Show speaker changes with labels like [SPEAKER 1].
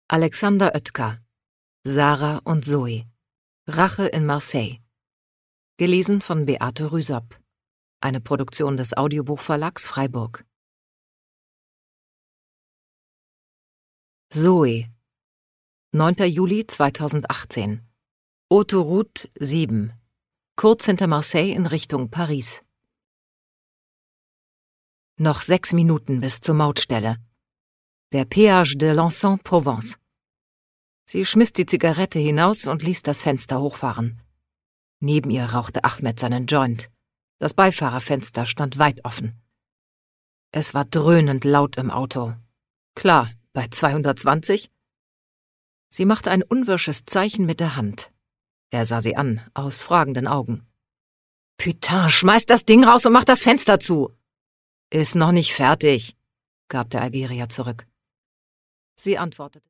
[SPEAKER 1] Alexander Oetker, Sarah und Zoe. Rache in Marseille. Gelesen von Beate Rüsop. Eine Produktion des Audiobuchverlags Freiburg. Zoe. 9. Juli 2018. Autoroute 7. Kurz hinter Marseille in Richtung Paris. Noch 6 Minuten bis zur Mautstelle. Der Péage de l'Aix-en-Provence. Sie schmiss die Zigarette hinaus und ließ das Fenster hochfahren. Neben ihr rauchte Ahmed seinen Joint. Das Beifahrerfenster stand weit offen. Es war dröhnend laut im Auto. Klar, bei 220. Sie machte ein unwirsches Zeichen mit der Hand. Er sah sie an, aus fragenden Augen. »Putain, schmeiß das Ding raus und mach das Fenster zu!« »Ist noch nicht fertig«, gab der Algerier zurück. Sie antwortete.